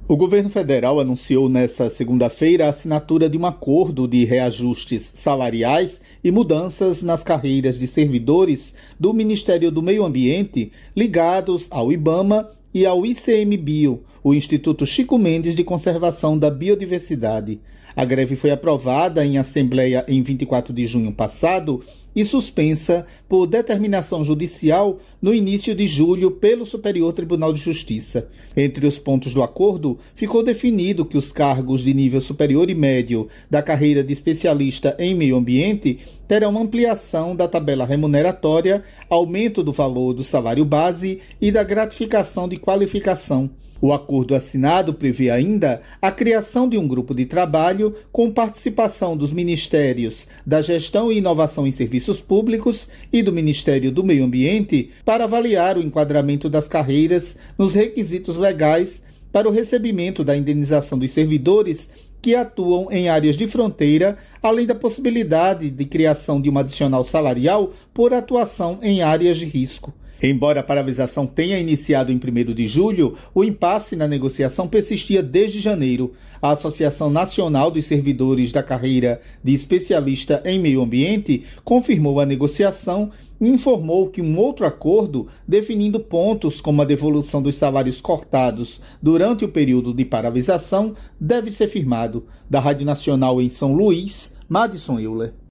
O governo federal anunciou nesta segunda-feira a assinatura de um acordo de reajustes salariais e mudanças nas carreiras de servidores do Ministério do Meio Ambiente ligados ao IBAMA e ao ICMBio, o Instituto Chico Mendes de Conservação da Biodiversidade. A greve foi aprovada em assembleia em 24 de junho passado e suspensa por determinação judicial no início de julho pelo Superior Tribunal de Justiça. Entre os pontos do acordo, ficou definido que os cargos de nível superior e médio da carreira de especialista em meio ambiente terão ampliação da tabela remuneratória, aumento do valor do salário base e da gratificação de qualificação. O acordo assinado prevê ainda a criação de um grupo de trabalho com participação dos Ministérios da Gestão e Inovação em Serviços Públicos e do Ministério do Meio Ambiente para avaliar o enquadramento das carreiras nos requisitos legais para o recebimento da indenização dos servidores que atuam em áreas de fronteira, além da possibilidade de criação de uma adicional salarial por atuação em áreas de risco. Embora a paralisação tenha iniciado em 1º de julho, o impasse na negociação persistia desde janeiro. A Associação Nacional dos Servidores da Carreira de Especialista em Meio Ambiente confirmou a negociação e informou que um outro acordo, definindo pontos como a devolução dos salários cortados durante o período de paralisação, deve ser firmado. Da Rádio Nacional em São Luís, Madison Euler.